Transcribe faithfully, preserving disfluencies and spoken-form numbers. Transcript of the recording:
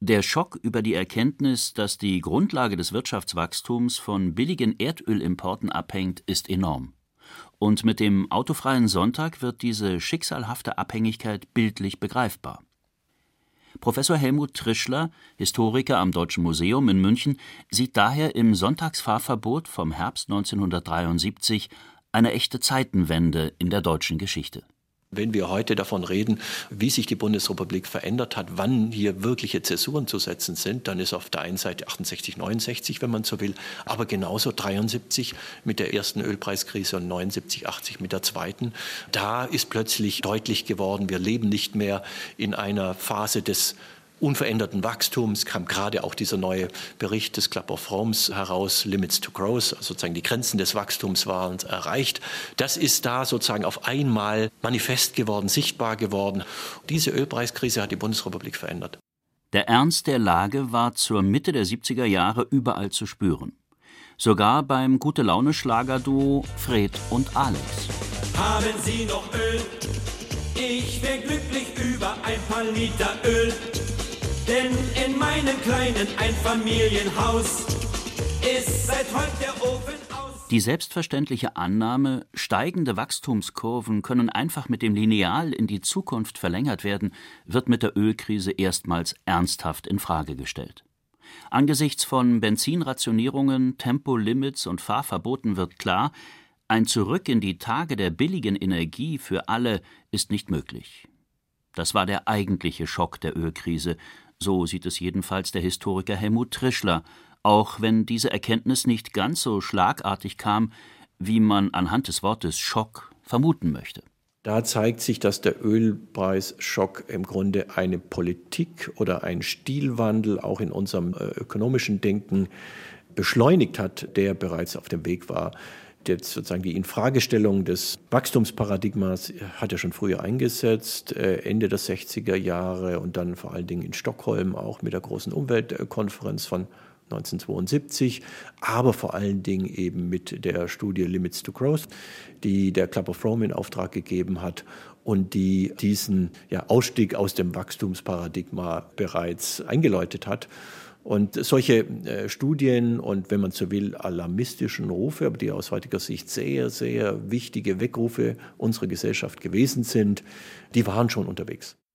Der Schock über die Erkenntnis, dass die Grundlage des Wirtschaftswachstums von billigen Erdölimporten abhängt, ist enorm. Und mit dem autofreien Sonntag wird diese schicksalhafte Abhängigkeit bildlich begreifbar. Professor Helmut Trischler, Historiker am Deutschen Museum in München, sieht daher im Sonntagsfahrverbot vom Herbst neunzehnhundertdreiundsiebzig eine echte Zeitenwende in der deutschen Geschichte. Wenn wir heute davon reden, wie sich die Bundesrepublik verändert hat, wann hier wirkliche Zäsuren zu setzen sind, dann ist auf der einen Seite achtundsechzig, neunundsechzig, wenn man so will, aber genauso dreiundsiebzig mit der ersten Ölpreiskrise und neunundsiebzig, achtzig mit der zweiten. Da ist plötzlich deutlich geworden, wir leben nicht mehr in einer Phase des unveränderten Wachstums, kam gerade auch dieser neue Bericht des Club of Rome heraus, Limits to Growth, also sozusagen die Grenzen des Wachstums waren erreicht. Das ist da sozusagen auf einmal manifest geworden, sichtbar geworden. Diese Ölpreiskrise hat die Bundesrepublik verändert. Der Ernst der Lage war zur Mitte der siebziger Jahre überall zu spüren. Sogar beim Gute-Laune-Schlagerduo Fred und Alex. Haben Sie noch Öl? Ich wär glücklich über ein paar Liter Öl. Denn in meinem kleinen Einfamilienhaus ist seit heute der Ofen aus. Die selbstverständliche Annahme, steigende Wachstumskurven können einfach mit dem Lineal in die Zukunft verlängert werden, wird mit der Ölkrise erstmals ernsthaft in Frage gestellt. Angesichts von Benzinrationierungen, Tempolimits und Fahrverboten wird klar, ein Zurück in die Tage der billigen Energie für alle ist nicht möglich. Das war der eigentliche Schock der Ölkrise. So sieht es jedenfalls der Historiker Helmut Trischler, auch wenn diese Erkenntnis nicht ganz so schlagartig kam, wie man anhand des Wortes Schock vermuten möchte. Da zeigt sich, dass der Ölpreisschock im Grunde eine Politik oder einen Stilwandel auch in unserem ökonomischen Denken beschleunigt hat, der bereits auf dem Weg war. Jetzt sozusagen die Infragestellung des Wachstumsparadigmas hat er schon früher eingesetzt, Ende der sechziger Jahre und dann vor allen Dingen in Stockholm auch mit der großen Umweltkonferenz von neunzehnhundertzweiundsiebzig, aber vor allen Dingen eben mit der Studie Limits to Growth, die der Club of Rome in Auftrag gegeben hat und die diesen ja, Ausstieg aus dem Wachstumsparadigma bereits eingeläutet hat. Und solche äh, Studien und, wenn man so will, alarmistischen Rufe, aber die aus heutiger Sicht sehr, sehr wichtige Weckrufe unserer Gesellschaft gewesen sind, die waren schon unterwegs.